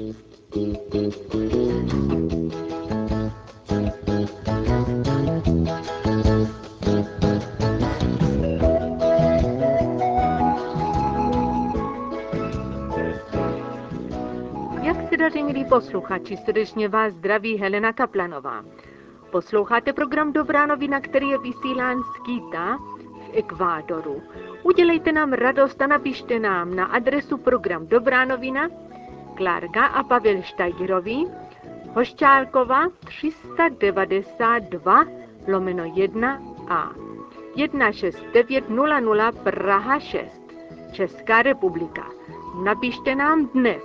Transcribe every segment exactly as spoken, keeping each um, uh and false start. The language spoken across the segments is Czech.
Jak se daří, milí posluchači, srdečně vás zdraví Helena Kaplanová. Posloucháte program Dobrá novina, který je vysílán z Quita v Ekvádoru. Udělejte nám radost a napište nám na adresu program Dobrá novina, Klárka a Pavel Štajgerovi, Hošťálkova tři sta devadesát dva lomeno jedna a jedna šest devět nula nula Praha šest, Česká republika. Napište nám dnes.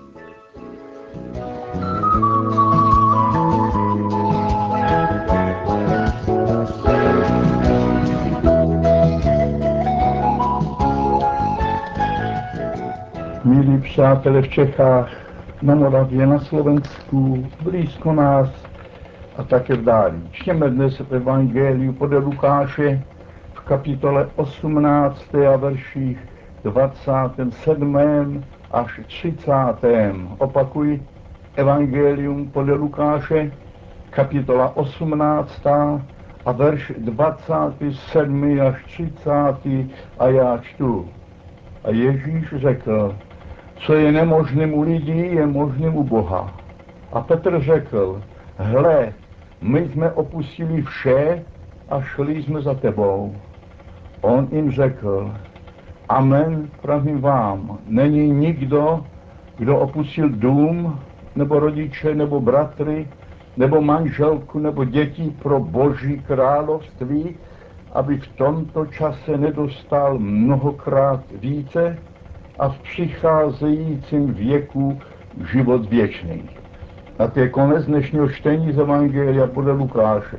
Milí přátelé v Čechách, na Moravě, na Slovensku, blízko nás a také v dálí. Čteme dnes v Evangeliu podle Lukáše v kapitole osmnácté a verších dvacátém sedmém až třicátém Opakuji, Evangelium podle Lukáše, kapitola osmnáctá a verš dvacátý sedmý až třicátý a já čtu. A Ježíš řekl, co je nemožným u lidí, je možným u Boha. A Petr řekl, hle, my jsme opustili vše a šli jsme za tebou. On jim řekl, amen, pravím vám, není nikdo, kdo opustil dům, nebo rodiče, nebo bratry, nebo manželku, nebo děti pro Boží království, aby v tomto čase nedostal mnohokrát více a v přicházejícím věku život věčný. A to je konec dnešního čtení z Evangelia podle Lukáše.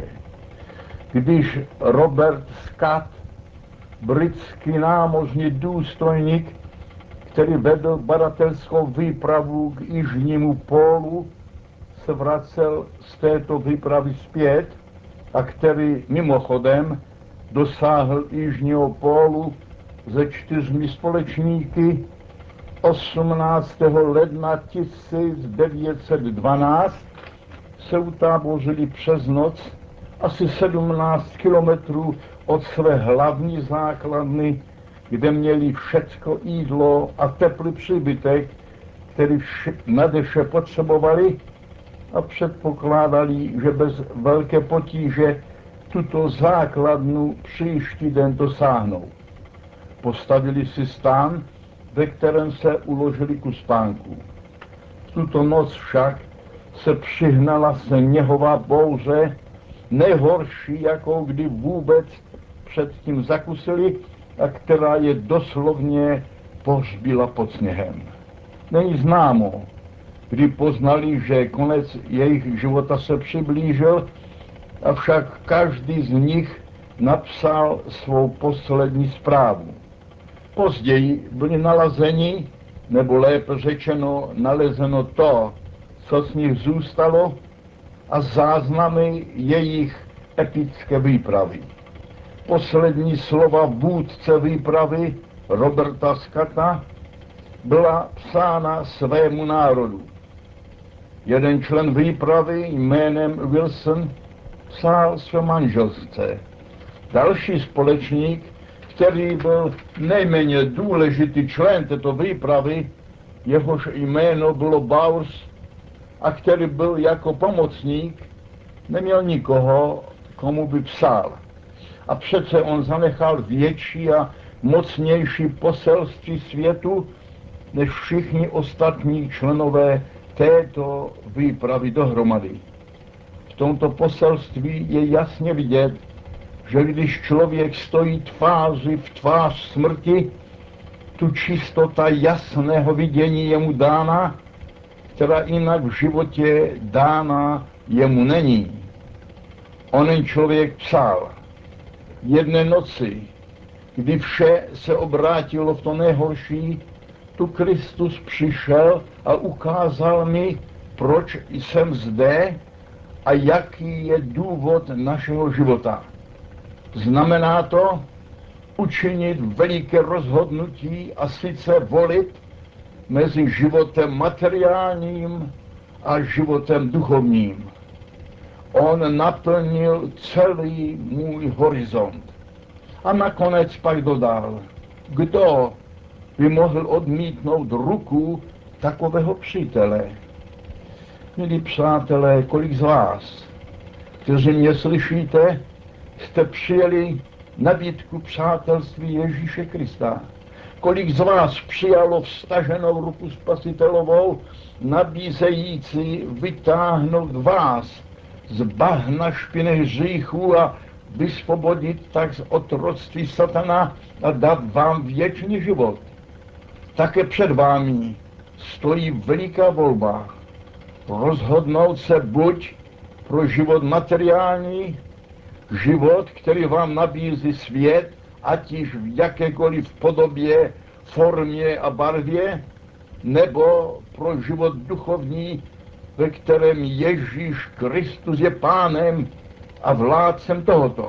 Když Robert Scott, britský námořní důstojník, který vedl badatelskou výpravu k jižnímu pólu, se vracel z této výpravy zpět a který mimochodem dosáhl jižního pólu se čtyřmi společníky osmnáctého ledna tisíc devět set dvanáct, se utábořili přes noc asi sedmnáct kilometrů od své hlavní základny, kde měli všecko jídlo a teplý příbytek, který vš- nade vše potřebovali, a předpokládali, že bez velké potíže tuto základnu příští den dosáhnou. Postavili si stán, ve kterém se uložili ku spánku. V tuto noc však se přihnala sněhová bouře, nejhorší, jakou kdy vůbec předtím zakusili a která je doslovně pohřbila pod sněhem. Není známo, kdy poznali, že konec jejich života se přiblížil, avšak každý z nich napsal svou poslední zprávu. Později byli nalezeni, nebo lépe řečeno nalezeno to, co z nich zůstalo, a záznamy jejich epické výpravy. Poslední slova vůdce výpravy Roberta Scotta byla psána svému národu. Jeden člen výpravy jménem Wilson psal své manželce. Další společník, který byl nejméně důležitý člen této výpravy, jehož jméno bylo Bowers a který byl jako pomocník, neměl nikoho, komu by psal. A přece on zanechal větší a mocnější poselství světu, než všichni ostatní členové této výpravy dohromady. V tomto poselství je jasně vidět, že když člověk stojí tváři v tvář smrti, tu čistota jasného vidění je mu dána, která jinak v životě dána jemu není. Onen člověk psal, jedné noci, kdy vše se obrátilo v to nejhorší, tu Kristus přišel a ukázal mi, proč jsem zde a jaký je důvod našeho života. Znamená to učinit veliké rozhodnutí a sice volit mezi životem materiálním a životem duchovním. On naplnil celý můj horizont. A nakonec pak dodal, kdo by mohl odmítnout ruku takového přítele. Milí přátelé, kolik z vás, kteří mě slyšíte, jste přijeli nabídku přátelství Ježíše Krista? Kolik z vás přijalo vztaženou ruku Spasitelovou, nabízející vytáhnout vás z bahna špinných hříchů a vysvobodit tak z otroctví satana a dát vám věčný život? Také před vámi stojí veliká volba. Rozhodnout se buď pro život materiální, život, který vám nabízí svět, ať již v jakékoliv podobě, formě a barvě, nebo pro život duchovní, ve kterém Ježíš Kristus je pánem a vládcem tohoto.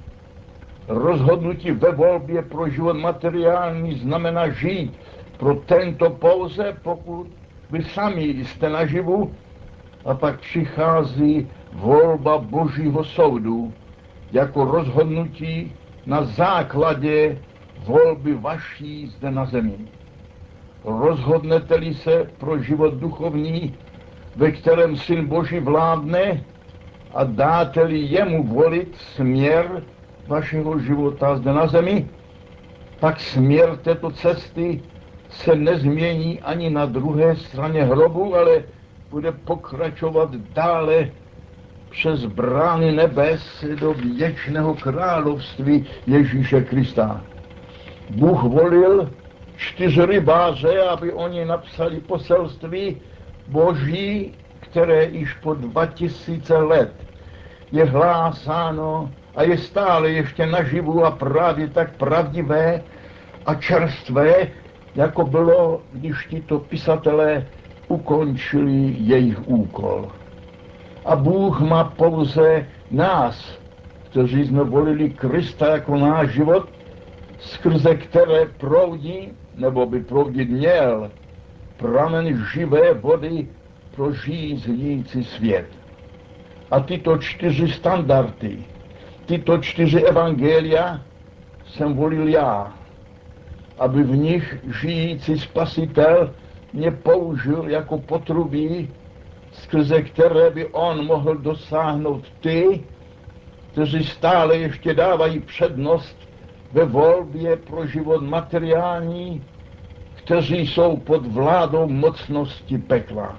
Rozhodnutí ve volbě pro život materiální znamená žít pro tento pouze, pokud vy sami jste naživu, a pak přichází volba Božího soudu jako rozhodnutí na základě volby vaší zde na zemi. Rozhodnete-li se pro život duchovní, ve kterém Syn Boží vládne, a dáte-li jemu volit směr vašeho života zde na zemi, pak směr této cesty se nezmění ani na druhé straně hrobu, ale bude pokračovat dále přes brány nebes do věčného království Ježíše Krista. Bůh volil čtyři rybáře, aby oni napsali poselství Boží, které již po dva tisíce let je hlásáno a je stále ještě naživu a právě tak pravdivé a čerstvé, jako bylo, když tito pisatelé ukončili jejich úkol. A Bůh má pouze nás, kteří jsme volili Krista jako náš život, skrze které proudí, nebo by proudit měl, pramen živé vody pro žíznící svět. A tyto čtyři standardy, tyto čtyři evangelia jsem volil já, aby v nich žijící Spasitel mě použil jako potrubí, skrze které by on mohl dosáhnout ty, kteří stále ještě dávají přednost ve volbě pro život materiální, kteří jsou pod vládou mocnosti pekla.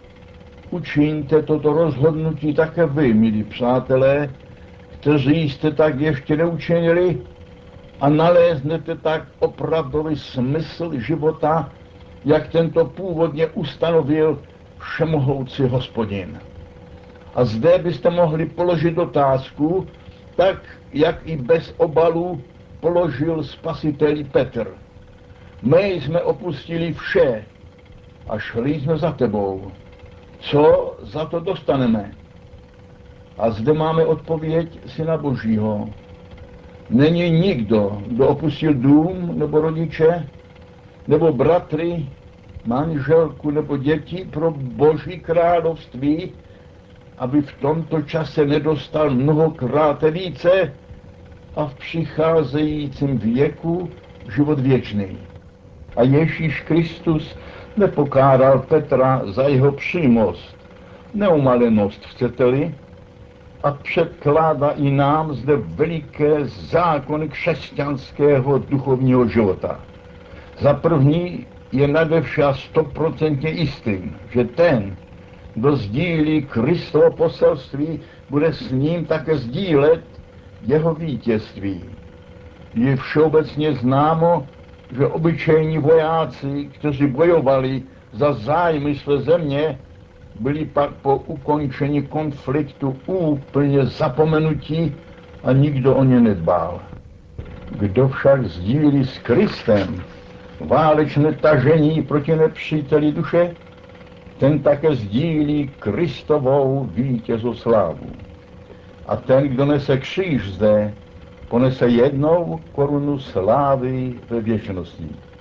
Učiňte toto rozhodnutí také vy, milí přátelé, kteří jste tak ještě neučinili, a naléznete tak opravdový smysl života, jak tento původně ustanovil všemohoucí Hospodin. A zde byste mohli položit otázku, tak jak i bez obalu položil Spasiteli Petr. My jsme opustili vše a šli jsme za tebou. Co za to dostaneme? A zde máme odpověď Syna Božího. Není nikdo, kdo opustil dům nebo rodiče, nebo bratry, manželku nebo děti pro Boží království, aby v tomto čase nedostal mnohokrát více a v přicházejícím věku život věčný. A Ježíš Kristus nepokáral Petra za jeho přímost, neumalenost, chcete-li, a předkládá i nám zde veliké zákony křesťanského duchovního života. Za první je nadevše stoprocentně jistým, že ten, kdo sdílí Kristovo poselství, bude s ním také sdílet jeho vítězství. Je všeobecně známo, že obyčejní vojáci, kteří bojovali za zájmy své země, byli pak po ukončení konfliktu úplně zapomenutí a nikdo o ně nedbal. Kdo však sdílí s Kristem válečné tažení proti nepříteli duše, ten také sdílí Kristovou vítězoslávu. A ten, kdo nese kříž zde, ponese jednou korunu slávy ve věčnosti.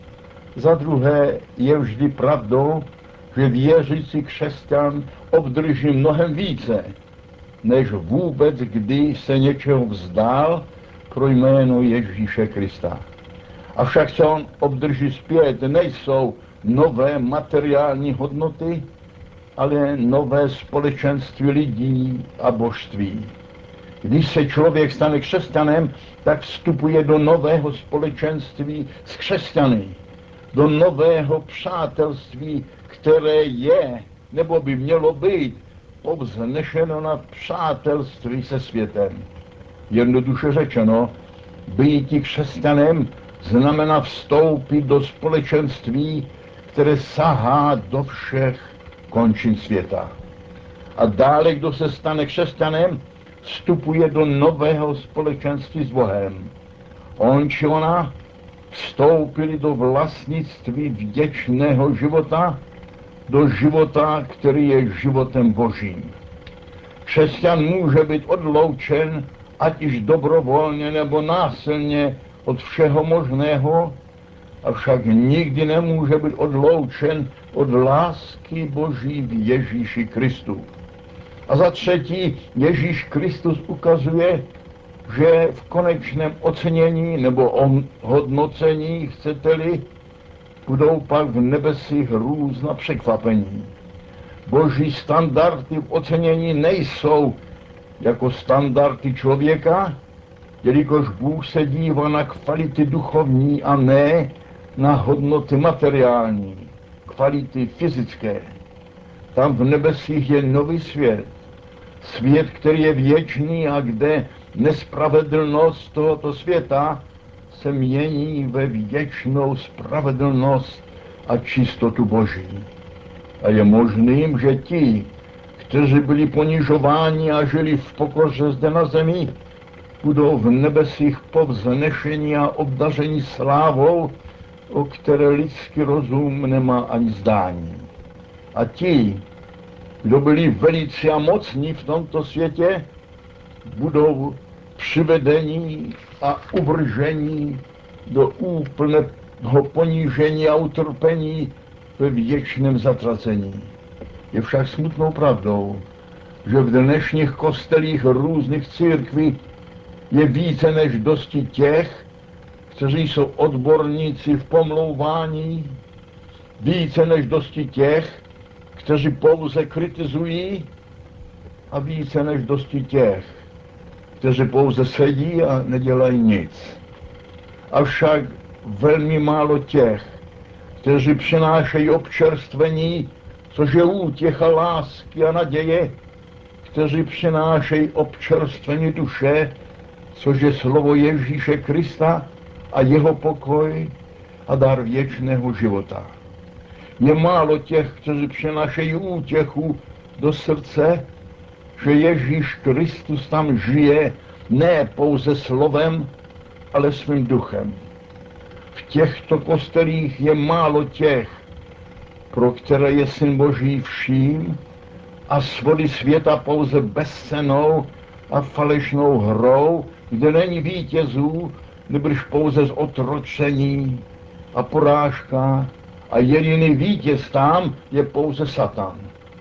Za druhé je vždy pravdou, že věřící křesťan obdrží mnohem více, než vůbec kdy se něčeho vzdál pro jméno Ježíše Krista. Avšak co on obdrží zpět, nejsou nové materiální hodnoty, ale nové společenství lidí a božství. Když se člověk stane křesťanem, tak vstupuje do nového společenství s křesťany, do nového přátelství, které je, nebo by mělo být, povznešeno na přátelství se světem. Jednoduše řečeno, býti křesťanem znamená vstoupit do společenství, které sahá do všech končin světa. A dále, kdo se stane křesťanem, vstupuje do nového společenství s Bohem. On či ona vstoupili do vlastnictví věčného života, do života, který je životem Božím. Křesťan může být odloučen, ať již dobrovolně nebo násilně, od všeho možného, avšak nikdy nemůže být odloučen od lásky Boží v Ježíši Kristu. A za třetí, Ježíš Kristus ukazuje, že v konečném ocenění nebo hodnocení, chcete-li, budou pak v nebesích různá překvapení. Boží standardy v ocenění nejsou jako standardy člověka, jelikož Bůh se dívá na kvality duchovní a ne na hodnoty materiální, kvality fyzické. Tam v nebesích je nový svět, svět, který je věčný a kde nespravedlnost tohoto světa se mění ve věčnou spravedlnost a čistotu Boží. A je možným, že ti, kteří byli ponižováni a žili v pokoře zde na zemi, budou v nebesích povznešení a obdaření slávou, o které lidský rozum nemá ani zdání. A ti, kdo byli velicí a mocní v tomto světě, budou přivedení a uvržení do úplného ponížení a utrpení ve věčném zatracení. Je však smutnou pravdou, že v dnešních kostelích různých církví je více než dosti těch, kteří jsou odborníci v pomlouvání, více než dosti těch, kteří pouze kritizují, a více než dosti těch, kteří pouze sedí a nedělají nic. Avšak velmi málo těch, kteří přinášejí občerstvení, což je útěcha lásky a naděje, kteří přinášejí občerstvení duše, což je slovo Ježíše Krista a jeho pokoj a dar věčného života. Je málo těch, kteří přinášejí útěchu do srdce, že Ježíš Kristus tam žije ne pouze slovem, ale svým duchem. V těchto kostelích je málo těch, pro které je Syn Boží vším a svody světa pouze bezcennou a falešnou hrou, kde není vítězů, nebož pouze zotročení a porážka, a jediný vítěz tam je pouze Satan.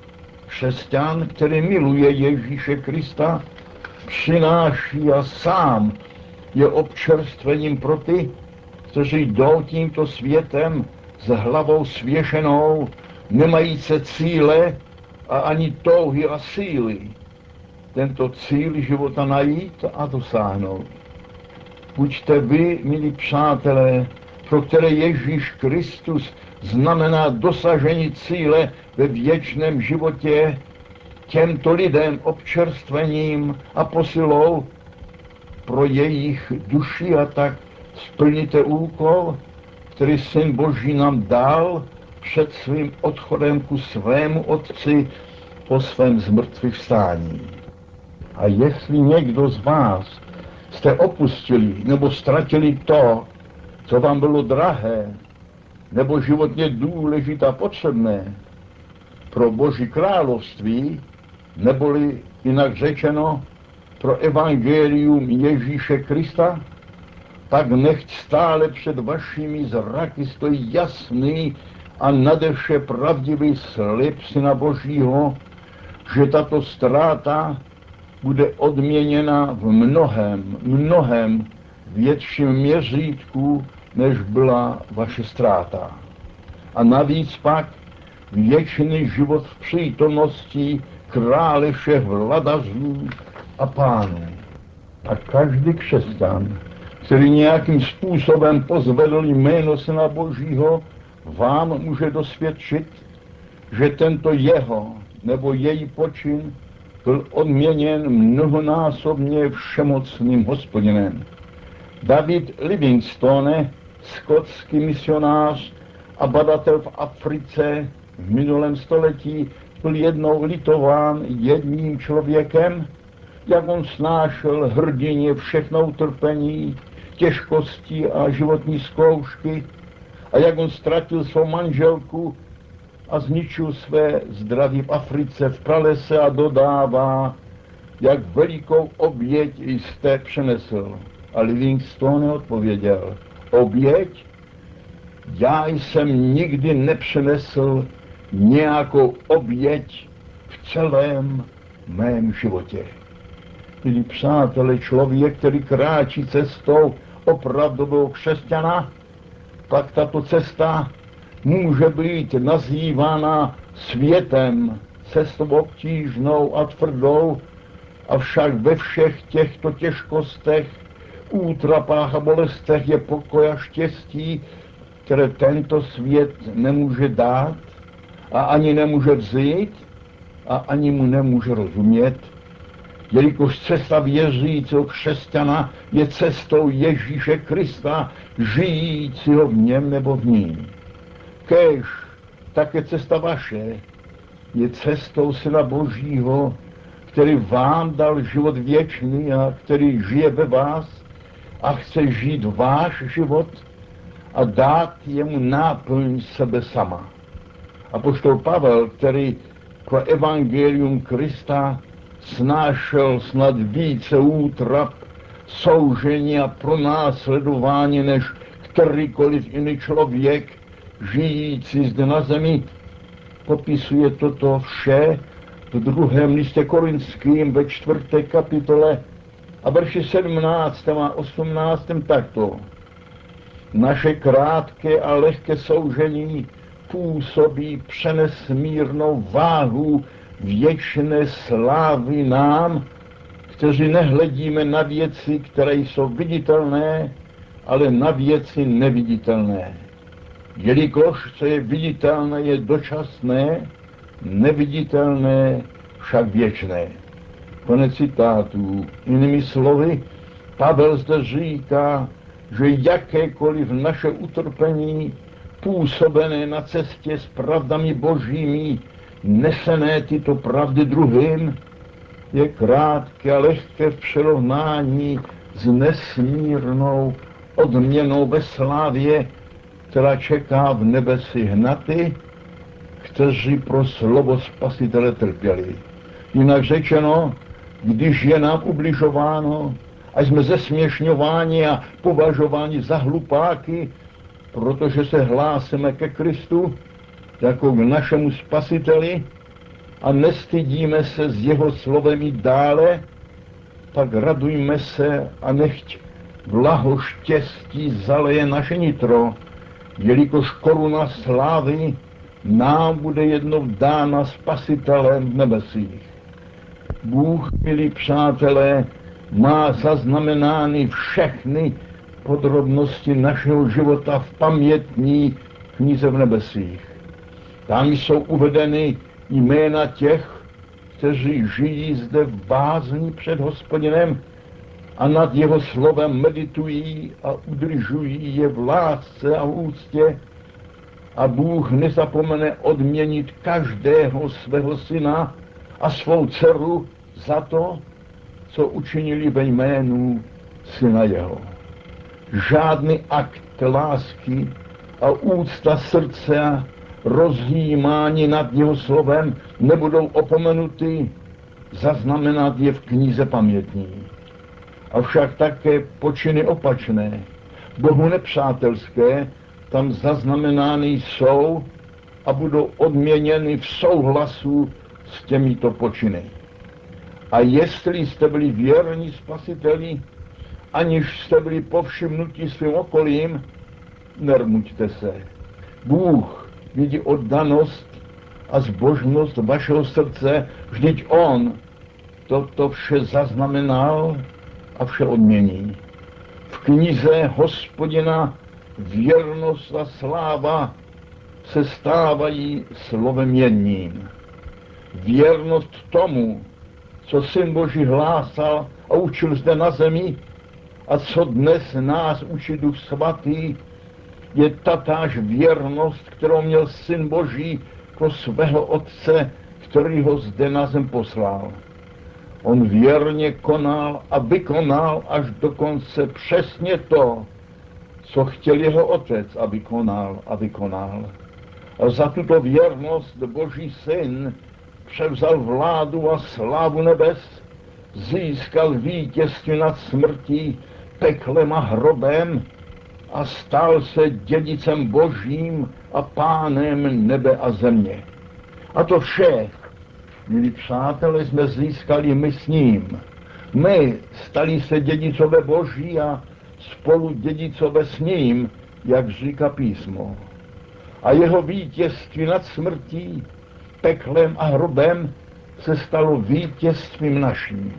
Křesťan, který miluje Ježíše Krista, přináší a sám je občerstvením pro ty, kteří jdou tímto světem s hlavou svěšenou, nemajíce cíle a ani touhy a síly tento cíl života najít a dosáhnout. Buďte vy, milí přátelé, pro které Ježíš Kristus znamená dosažení cíle ve věčném životě, těmto lidem občerstvením a posilou pro jejich duši, a tak splníte úkol, který Syn Boží nám dal před svým odchodem ku svému Otci po svém zmrtvýchvstání. A jestli někdo z vás jste opustili nebo ztratili to, co vám bylo drahé, nebo životně důležité a potřebné pro Boží království, neboli jinak řečeno pro evangelium Ježíše Krista, tak nechť stále před vašimi zraky stojí jasný a nadeše pravdivý slib Syna Božího, že tato ztráta bude odměněna v mnohem, mnohem větším měřítku, než byla vaše ztráta. A navíc pak věčný život v přítomnosti krále všech vladařů a pánů. A každý křesťan, který nějakým způsobem pozvedl jméno Syna Božího, vám může dosvědčit, že tento jeho nebo její počin byl odměněn mnohonásobně všemocným Hospodinem. David Livingstone, skotský misionář a badatel v Africe v minulém století, byl jednou litován jedním člověkem, jak on snášel hrdině všechno utrpení, těžkosti a životní zkoušky a jak on ztratil svou manželku a zničil své zdraví v Africe, v pralese a dodává, jak velikou oběť jste přenesl. A Livingstone odpověděl, oběť? Já jsem nikdy nepřenesl nějakou oběť v celém mém životě. Milí přátelé, člověk, který kráčí cestou opravdového křesťana, pak tato cesta může být nazývána světem, cestou obtížnou a tvrdou, avšak ve všech těchto těžkostech, útrapách a bolestech je pokoj a štěstí, které tento svět nemůže dát a ani nemůže vzít a ani mu nemůže rozumět, jelikož cesta věřícího křesťana je cestou Ježíše Krista, žijícího v něm nebo v ní. Kéž také cesta vaše je cestou Syna Božího, který vám dal život věčný a který žije ve vás a chce žít váš život a dát jemu náplň sebe sama. Apoštol Pavel, který pro evangelium Krista snášel snad více útrap, soužení a pronásledování než kterýkoliv jiný člověk žijící zde na zemi, popisuje toto vše v druhém listě Korinským ve čtvrté kapitole a verši sedmnáctém a osmnáctém takto. Naše krátké a lehké soužení působí přenesmírnou váhu věčné slávy nám, kteří nehledíme na věci, které jsou viditelné, ale na věci neviditelné. Jelikož co je viditelné, je dočasné, neviditelné, však věčné. Konec citátu. Jinými slovy, Pavel zde říká, že jakékoliv naše utrpení působené na cestě s pravdami božími, nesené tyto pravdy druhým, je krátké a lehké v přirovnání s nesmírnou odměnou ve slávě, která čeká v nebesích na ty, kteří pro slovo Spasitele trpěli. Jinak řečeno, když je nám ubližováno a jsme zesměšňováni a považováni za hlupáky, protože se hlásíme ke Kristu jako k našemu Spasiteli a nestydíme se s jeho slovem i dále, pak radujme se a nechť blaho štěstí zaleje naše nitro, jelikož koruna slávy nám bude jednou dána Spasitelem v nebesích. Bůh, milí přátelé, má zaznamenány všechny podrobnosti našeho života v pamětní knize v nebesích. Tam jsou uvedeny jména těch, kteří žijí zde v bázni před Hospodinem a nad jeho slovem meditují a udržují je v lásce a v úctě. A Bůh nezapomene odměnit každého svého syna a svou dceru za to, co učinili ve jménu syna jeho. Žádný akt lásky a úcta srdce a rozjímání nad jeho slovem nebudou opomenuty, zaznamenat je v knize pamětní. Avšak také počiny opačné, Bohu nepřátelské tam zaznamenány jsou a budou odměněny v souhlasu s těmito počiny. A jestli jste byli věrní Spasiteli, aniž jste byli povšimnutí svým okolím, nermuďte se. Bůh vidí oddanost a zbožnost vašeho srdce, vždyť On toto vše zaznamenal a vše odmění. V knize Hospodina věrnost a sláva se stávají slovem jedním. Věrnost tomu, co Syn Boží hlásal a učil zde na zemi a co dnes nás učí Duch Svatý, je tatáž věrnost, kterou měl Syn Boží pro svého Otce, který ho zde na zem poslal. On věrně konal a vykonal až dokonce přesně to, co chtěl jeho Otec, aby konal a vykonal. A za tuto věrnost Boží Syn převzal vládu a slávu nebes, získal vítězství nad smrtí, peklem a hrobem a stal se dědicem Božím a pánem nebe a země. A to vše, milí přátelé, jsme získali my s ním. My stali se dědicové Boží a spolu dědicové s ním, jak říká písmo. A jeho vítězství nad smrtí, peklem a hrobem se stalo vítězstvím naším.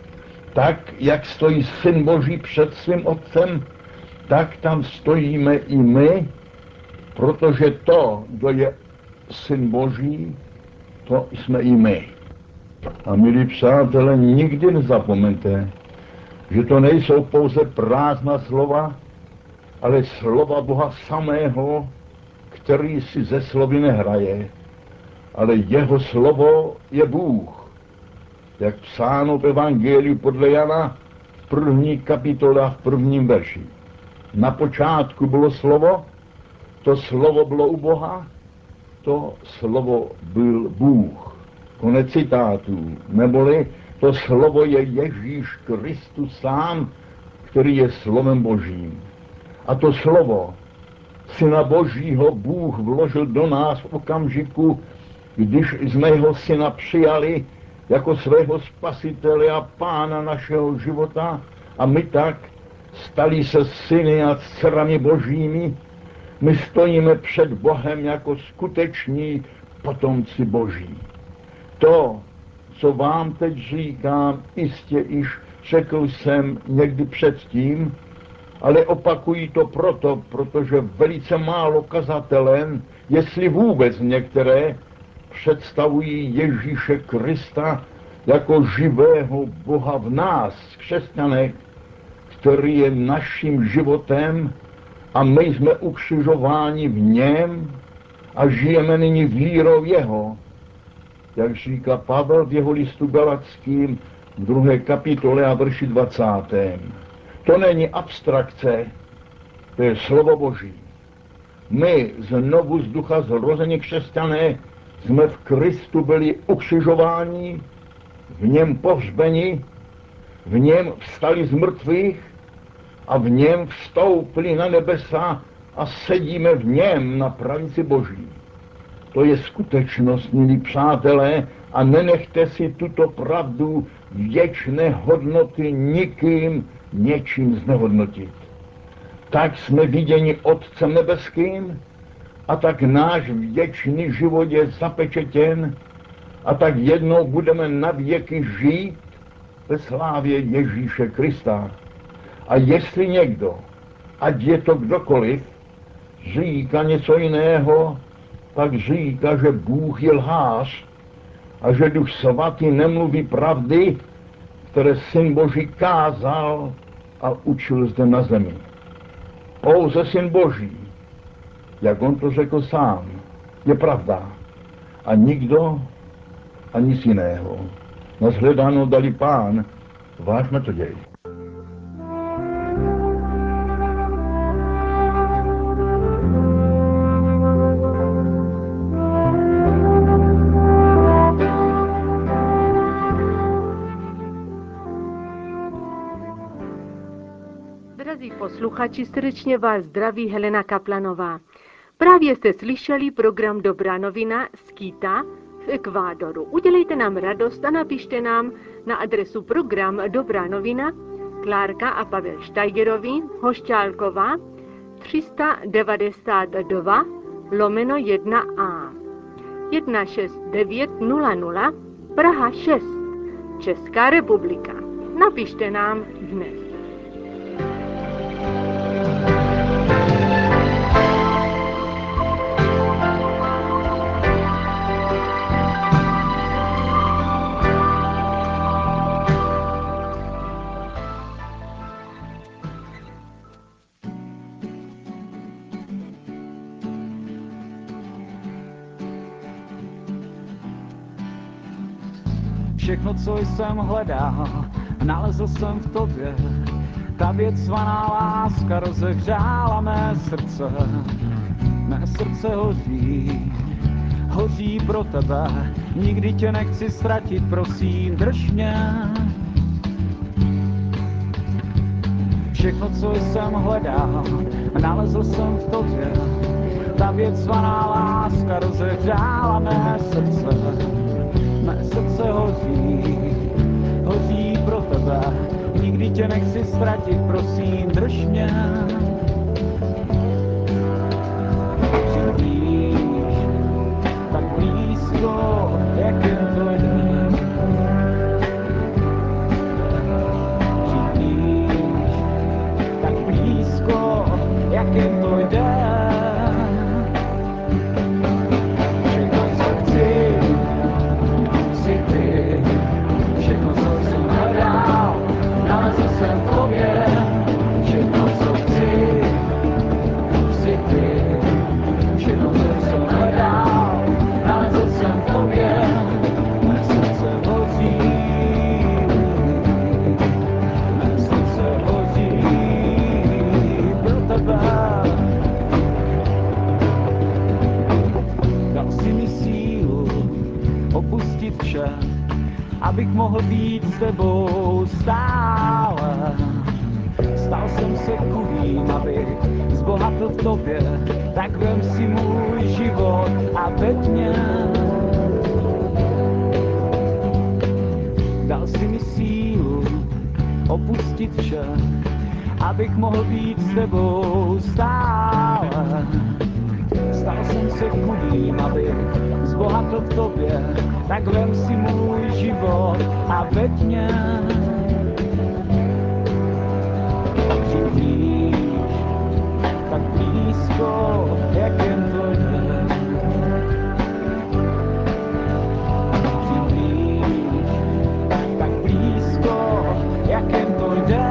Tak, jak stojí Syn Boží před svým Otcem, tak tam stojíme i my, protože to, kdo je Syn Boží, to jsme i my. A milí přátelé, nikdy nezapomeňte, že to nejsou pouze prázdná slova, ale slova Boha samého, který si ze slovy nehraje, ale jeho slovo je Bůh. Jak psáno v Evangeliu podle Jana v první kapitole a v prvním verši. Na počátku bylo slovo, to slovo bylo u Boha, to slovo byl Bůh. Konec citátů. Neboli to slovo je Ježíš Kristus sám, který je slovem Božím. A to slovo Syna Božího Bůh vložil do nás v okamžiku, když jsme jeho Syna přijali jako svého spasitele a pána našeho života a my tak stali se syny a dcerami Božími. My stojíme před Bohem jako skuteční potomci Boží. To, co vám teď říkám, jistě již řekl jsem někdy předtím, ale opakuji to proto, protože velice málo kazatelen, jestli vůbec některé, představují Ježíše Krista jako živého Boha v nás, křesťanech, který je naším životem a my jsme ukřižováni v něm a žijeme nyní vírou jeho. Jak říká Pavel v jeho listu Galackým v druhé kapitole a verši dvacátém. To není abstrakce, to je slovo Boží. My znovu z ducha zrození křesťané jsme v Kristu byli ukřižováni, v něm pohřbeni, v něm vstali z mrtvých a v něm vstoupili na nebesa a sedíme v něm na pravici Boží. To je skutečnost, milí přátelé, a nenechte si tuto pravdu věčné hodnoty nikým něčím znehodnotit. Tak jsme viděni Otcem nebeským a tak náš věčný život je zapečetěn a tak jednou budeme na věky žít ve slávě Ježíše Krista. A jestli někdo, ať je to kdokoliv, říká něco jiného, tak říká, že Bůh je lhář a že Duch Svatý nemluví pravdy, které Syn Boží kázal a učil zde na zemi. Pouze Syn Boží, jak on to řekl sám, je pravda. A nikdo a nic jiného. Nashledáno dali Pán, váš metoděj. posluchači, srdečně vás zdraví Helena Kaplanová. Právě jste slyšeli program Dobrá novina z Quita v Ekvádoru. Udělejte nám radost a napište nám na adresu program Dobrá novina, Klárka a Pavel Štajgerovi, Hošťálková, tři devadesát dva lomeno jedna a jedna šest devět nula nula Praha šest, Česká republika. Napište nám dnes. Všechno, co jsem hledal, nalezl jsem v tobě. Ta věc zvaná láska rozehřála mé srdce. Mé srdce hoří, hoří pro tebe. Nikdy tě nechci ztratit, prosím, drž mě. Všechno, co jsem hledal, nalezl jsem v tobě. Ta věc zvaná láska rozehřála mé srdce. Mé srdce hoří, hoří pro tebe. Nikdy tě nechci ztratit, prosím, drž mě. Přiblíž, tak blízko, jak jen to jde. Přiblíž, tak blízko, jak jen to jde. Všechno, co chci, jsi ty. Všechno, co jsem hledal, nalezl jsem v tobě. Všechno, co chci, jsi ty. Všechno, co jsem hledal, nalezl jsem v tobě. Mé srdce hoří, mé srdce hoří pro tebe. Dal si mi sílu opustit vše, abych mohl být s tebou stále. Stal jsem se chudým, abych zbohatl v tobě, tak vem si můj život a veď mě. Dal si mi sílu opustit vše, abych mohl být s tebou stále. Stal jsem se chudým, abych zbohatl v tobě, tak vem si můj život a veď mě. Přiblíž, tak blízko, jak jen to jde. Přiblíž, tak blízko, jak jen to jde.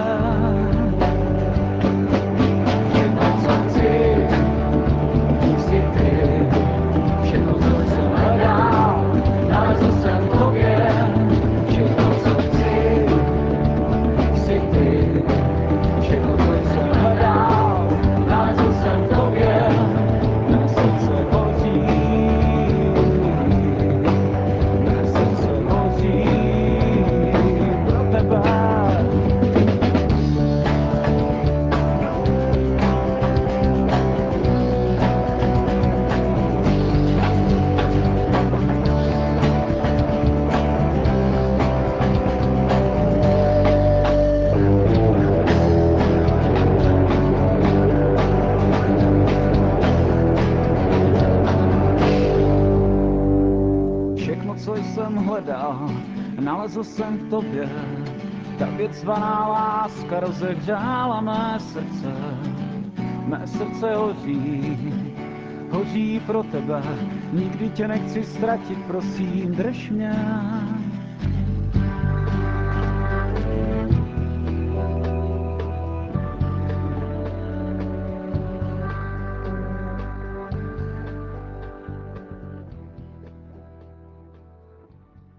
Všechno, co chci, jsi ty. Všechno, co jsem hledal, nalezl jsem v tobě. Všechno, co chci, jsi ty. Všechno, co jsem hledal, nalezl jsem v tobě. Mé srdce hoří, mé srdce hoří pro tebe. Všechno, co jsem hledal, nalezl jsem v tobě. Ta věc zvaná láska rozehřála mé srdce. Mé srdce hoří, hoří pro tebe. Nikdy tě nechci ztratit, prosím, drž mě.